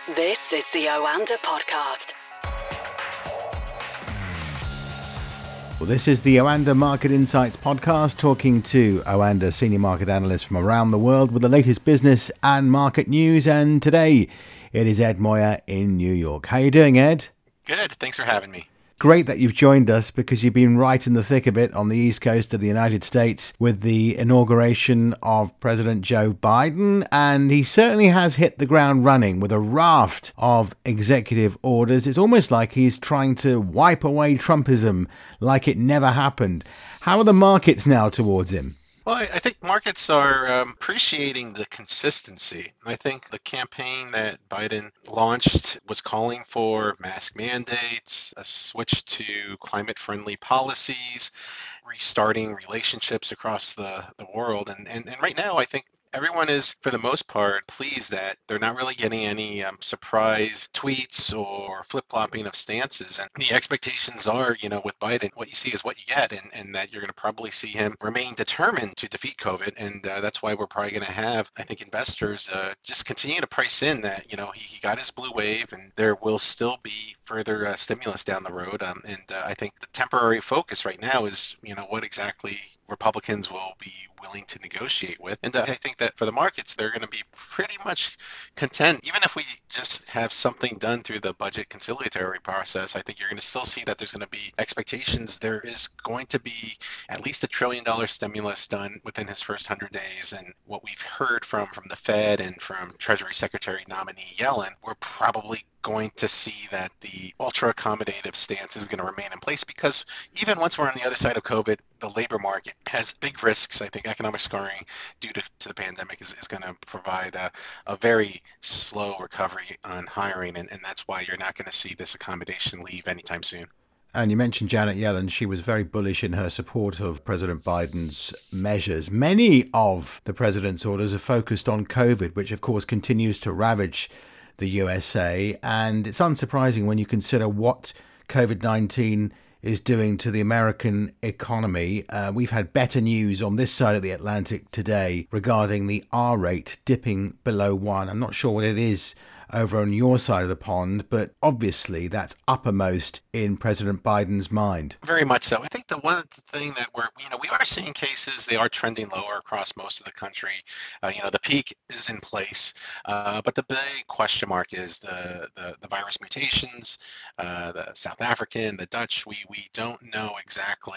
This is the Oanda Podcast. Well, this is the Oanda Market Insights Podcast, talking to Oanda senior market analysts from around the world with the latest business and market news. And today it is Ed Moya in New York. How are you doing, Ed? Good. Thanks for having me. Great that you've joined us, because you've been right in the thick of it on the East Coast of the United States with the inauguration of President Joe Biden. And he certainly has hit the ground running with a raft of executive orders. It's almost like he's trying to wipe away Trumpism like it never happened. How are the markets now towards him? Well, I think markets are appreciating the consistency. I think the campaign that Biden launched was calling for mask mandates, a switch to climate-friendly policies, restarting relationships across the world. And right now, I think everyone is, for the most part, pleased that they're not really getting any surprise tweets or flip-flopping of stances. And the expectations are, with Biden, what you see is what you get, and that you're going to probably see him remain determined to defeat COVID. And that's why we're probably going to have, I think, investors just continue to price in that, he got his blue wave, and there will still be further stimulus down the road. I think the temporary focus right now is, what exactly Republicans will be willing to negotiate with. And I think that for the markets, they're going to be pretty much content. Even if we just have something done through the budget conciliatory process, I think you're going to still see that there's going to be expectations. There is going to be at least $1 trillion stimulus done within his first 100 days. And what we've heard from the Fed and from Treasury Secretary nominee Yellen, we're probably going to see that the ultra accommodative stance is going to remain in place, because even once we're on the other side of COVID, the labor market has big risks. I think economic scarring due to the pandemic is going to provide a very slow recovery on hiring, and that's why you're not going to see this accommodation leave anytime soon. And you mentioned Janet Yellen. She was very bullish in her support of President Biden's measures. Many of the president's orders are focused on COVID, which of course continues to ravage the USA. And it's unsurprising when you consider what COVID-19 is doing to the American economy. We've had better news on this side of the Atlantic today regarding the R rate dipping below 1. I'm not sure what it is over on your side of the pond, but obviously that's uppermost in President Biden's mind. Very much so. I think the one thing that we are seeing cases, they are trending lower across most of the country. The peak is in place, but the big question mark is the virus mutations, the South African, the Dutch. We don't know exactly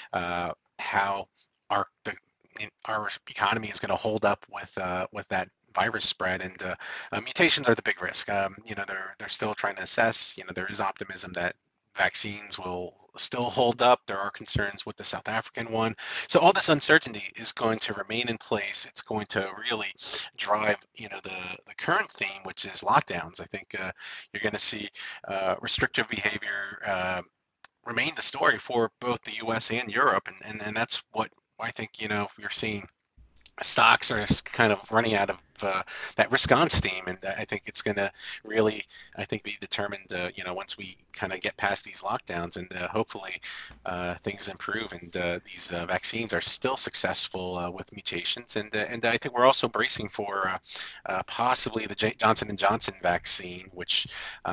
how our economy is going to hold up with that virus spread, and mutations are the big risk. They're still trying to assess. There is optimism that vaccines will still hold up. There are concerns with the South African one. So all this uncertainty is going to remain in place. It's going to really drive, the current theme, which is lockdowns. I think you're going to see restrictive behavior remain the story for both the U.S. and Europe, and that's what I think, you're seeing. Stocks are kind of running out of that risk-on steam, and I think it's going to really, be determined, once we kind of get past these lockdowns, and hopefully things improve, and these vaccines are still successful with mutations, and I think we're also bracing for possibly the Johnson & Johnson vaccine, which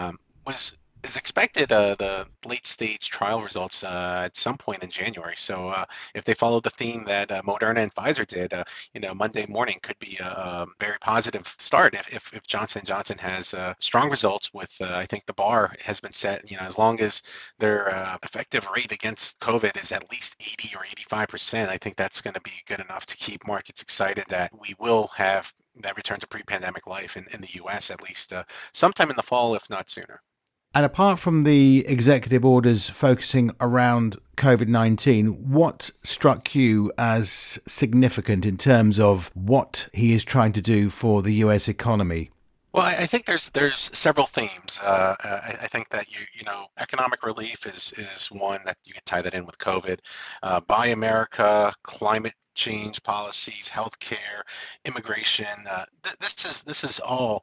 is expected the late-stage trial results at some point in January. So if they follow the theme that Moderna and Pfizer did, Monday morning could be a very positive start if Johnson & Johnson has strong results with, I think the bar has been set, as long as their effective rate against COVID is at least 80 or 85%, I think that's going to be good enough to keep markets excited that we will have that return to pre-pandemic life in the U.S. at least sometime in the fall, if not sooner. And apart from the executive orders focusing around COVID-19, what struck you as significant in terms of what he is trying to do for the US economy? Well, I think there's several themes. I think that economic relief is one that you can tie that in with COVID. Buy America, climate change policies, healthcare, immigration. This is all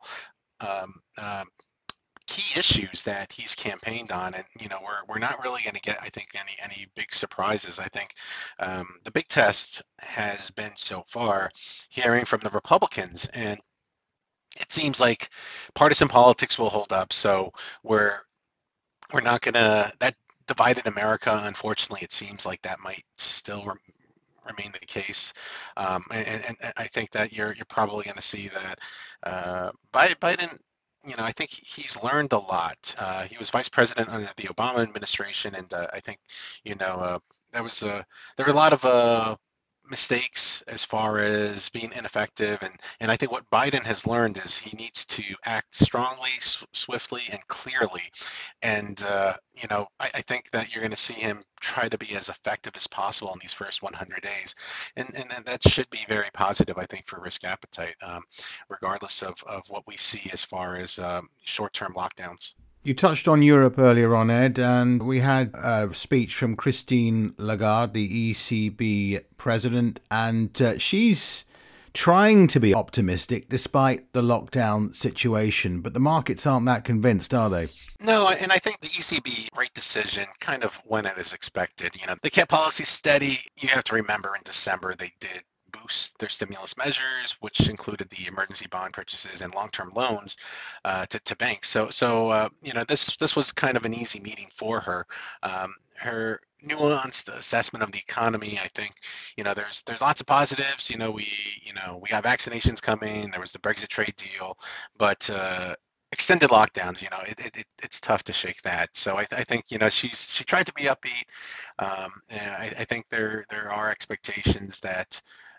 key issues that he's campaigned on, and we're not really going to get, I think, any big surprises. I think the big test has been so far hearing from the Republicans, and it seems like partisan politics will hold up. So we're we're not gonna that divided America. Unfortunately, it seems like that might still remain the case. And I think that you're probably going to see that Biden. I think he's learned a lot. He was vice president under the Obama administration, and I think you know there was there were a lot of mistakes as far as being ineffective, and I think what Biden has learned is he needs to act strongly, swiftly, and clearly. And I think that you're going to see him try to be as effective as possible in these first 100 days, and that should be very positive, I think, for risk appetite, regardless of what we see as far as short-term lockdowns. You touched on Europe earlier on, Ed, and we had a speech from Christine Lagarde, the ECB president, and she's trying to be optimistic despite the lockdown situation, but the markets aren't that convinced, are they? No, and I think the ECB rate decision kind of went as expected. They kept policy steady. You have to remember in December they did boost their stimulus measures, which included the emergency bond purchases and long-term loans to banks. So this was kind of an easy meeting for her. Her nuanced assessment of the economy, I think, there's lots of positives. We got vaccinations coming. There was the Brexit trade deal, but extended lockdowns, it's tough to shake that. So I think she tried to be upbeat. And I think there are expectations that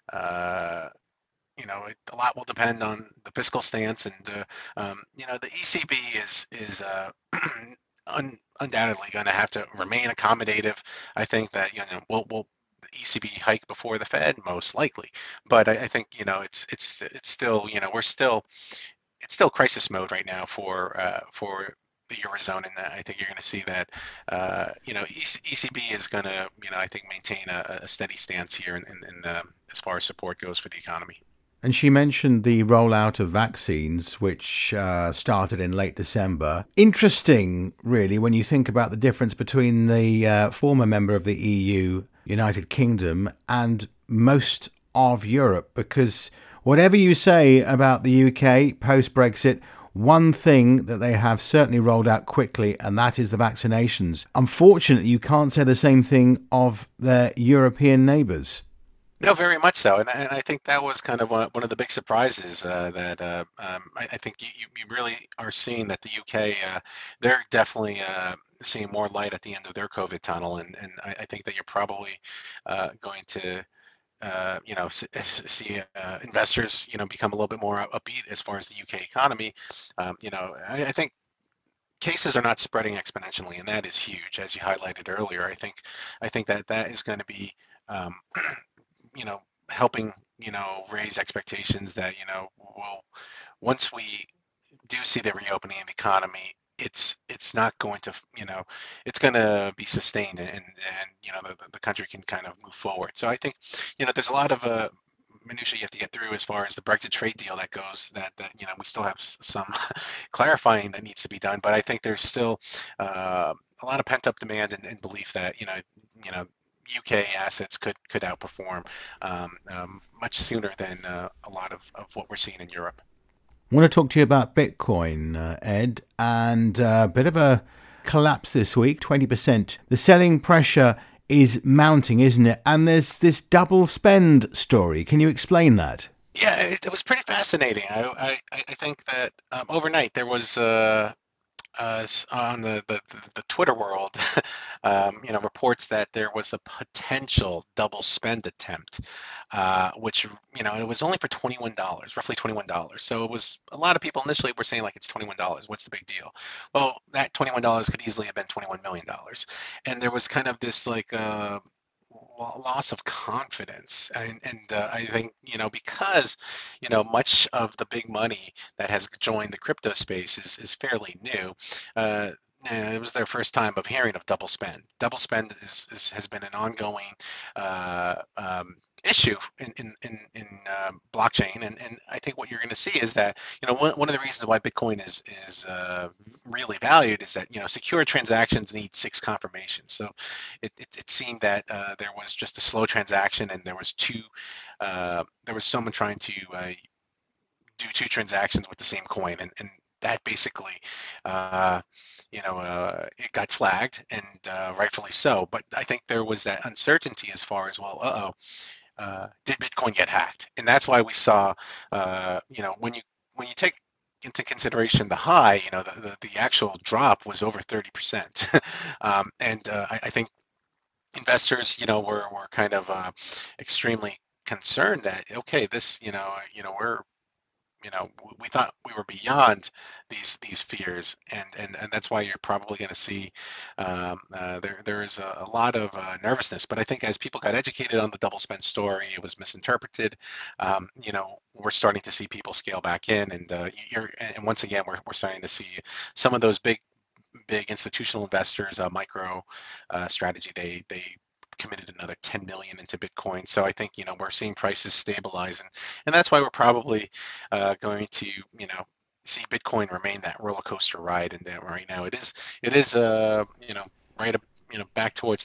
a lot will depend on the fiscal stance, and the ECB is undoubtedly going to have to remain accommodative. I think that we'll the ECB hike before the Fed most likely, but I think it's still it's still crisis mode right now for the Eurozone, and I think you're going to see that ECB is going to I think maintain a steady stance here in as far as support goes for the economy. And she mentioned the rollout of vaccines, which started in late December. Interesting, really, when you think about the difference between the former member of the EU, United Kingdom, and most of Europe, because whatever you say about the UK post-Brexit, one thing that they have certainly rolled out quickly, and that is the vaccinations. Unfortunately, you can't say the same thing of their European neighbours. No, very much so, and I think that was kind of one of the big surprises that I think you really are seeing that the UK they're definitely seeing more light at the end of their COVID tunnel, and I think that you're probably going to see investors become a little bit more upbeat as far as the UK economy. I think cases are not spreading exponentially, and that is huge, as you highlighted earlier. I think that is going to be helping, raise expectations that, well, once we do see the reopening of the economy, it's not going to, it's going to be sustained, and the country can kind of move forward. So I think, there's a lot of minutia you have to get through as far as the Brexit trade deal that goes, that we still have some clarifying that needs to be done. But I think there's still a lot of pent up demand and belief that, UK assets could outperform much sooner than a lot of what we're seeing in Europe. I want to talk to you about Bitcoin, Ed, and a bit of a collapse this week, 20%. The selling pressure is mounting, isn't it? And there's this double spend story. Can you explain that? Yeah, it was pretty fascinating. I think that overnight there was on the Twitter world, reports that there was a potential double spend attempt, which it was only for $21, roughly $21. So it was, a lot of people initially were saying like, it's $21. What's the big deal? Well, that $21 could easily have been $21 million, and there was kind of this like loss of confidence, and I think because much of the big money that has joined the crypto space is fairly new. It was their first time of hearing of double spend. Double spend has been an ongoing issue in blockchain, and I think what you're going to see is that one of the reasons why Bitcoin is really valued is that secure transactions need 6 confirmations. So it seemed that there was just a slow transaction, and there was someone trying to do two transactions with the same coin, and that basically, it got flagged, and rightfully so. But I think there was that uncertainty as far as, well, did Bitcoin get hacked? And that's why we saw, when you take into consideration the high, the actual drop was over 30%. I think investors, were kind of extremely concerned that, okay, this, we thought we were beyond these fears, and that's why you're probably going to see there is a lot of nervousness. But I think as people got educated on the double spend story, it was misinterpreted. We're starting to see people scale back in, and once again, we're starting to see some of those big institutional investors, Micro Strategy, they committed another 10 million into Bitcoin. So I think, we're seeing prices stabilize, and that's why we're probably going to, see Bitcoin remain that roller coaster ride. And that right now it is right up, back towards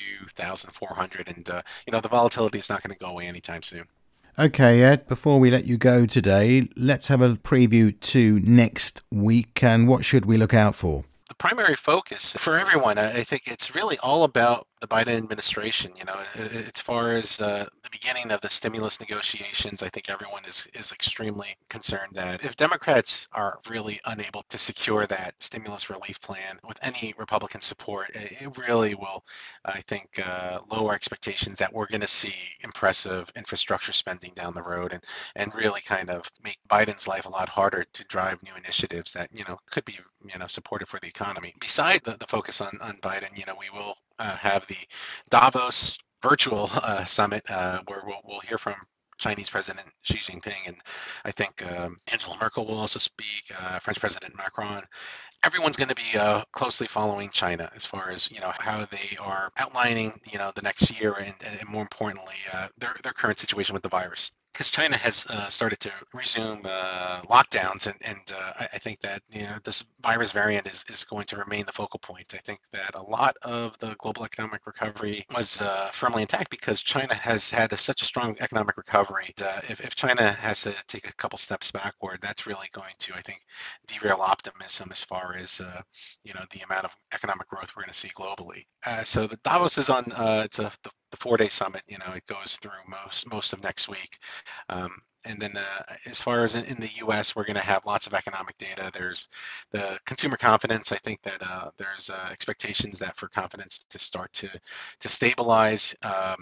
32,400, and the volatility is not going to go away anytime soon. Okay, Ed, before we let you go today, let's have a preview to next week, and what should we look out for? The primary focus for everyone, I think it's really all about the Biden administration. As far as the beginning of the stimulus negotiations, I think everyone is extremely concerned that if Democrats are really unable to secure that stimulus relief plan with any Republican support, it really will, I think, lower expectations that we're going to see impressive infrastructure spending down the road, and really kind of make Biden's life a lot harder to drive new initiatives that, could be, supportive for the economy. Beside the focus on Biden, we will have the Davos virtual summit where we'll hear from Chinese President Xi Jinping, and I think Angela Merkel will also speak, French President Macron. Everyone's going to be closely following China as far as, how they are outlining, the next year, and more importantly, their current situation with the virus. Because China has started to resume lockdowns, and I think that this virus variant is going to remain the focal point. I think that a lot of the global economic recovery was firmly intact because China has had such a strong economic recovery. If China has to take a couple steps backward, that's really going to, I think, derail optimism as far as the amount of economic growth we're going to see globally. So the Davos is on it's the 4-day summit. It goes through most of next week. And then as far as in the U.S., we're going to have lots of economic data. There's the consumer confidence. I think that there's expectations that for confidence to start to stabilize.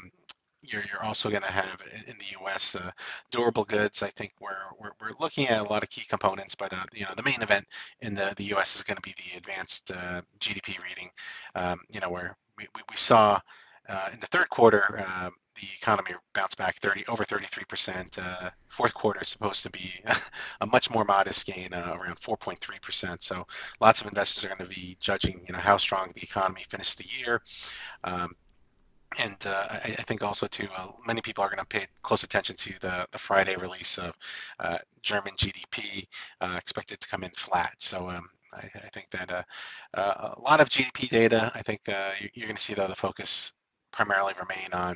You're also going to have in the U.S. Durable goods. I think we're looking at a lot of key components, but the main event in the U.S. is going to be the advanced GDP reading. Where we saw in the third quarter, the economy bounced back over 33%. Fourth quarter is supposed to be a much more modest gain, around 4.3%. So lots of investors are going to be judging, how strong the economy finished the year. And I think also too, many people are going to pay close attention to the Friday release of German GDP, expected to come in flat. So I think that a lot of GDP data. I think you're going to see the focus primarily remain on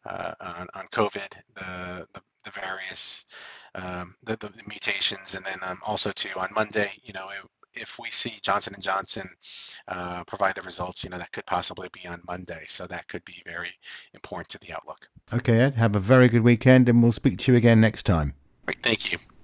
COVID, the various the mutations, and then also too on Monday, if we see Johnson & Johnson provide the results, that could possibly be on Monday. So that could be very important to the outlook. Okay, Ed, have a very good weekend, and we'll speak to you again next time. Great, thank you.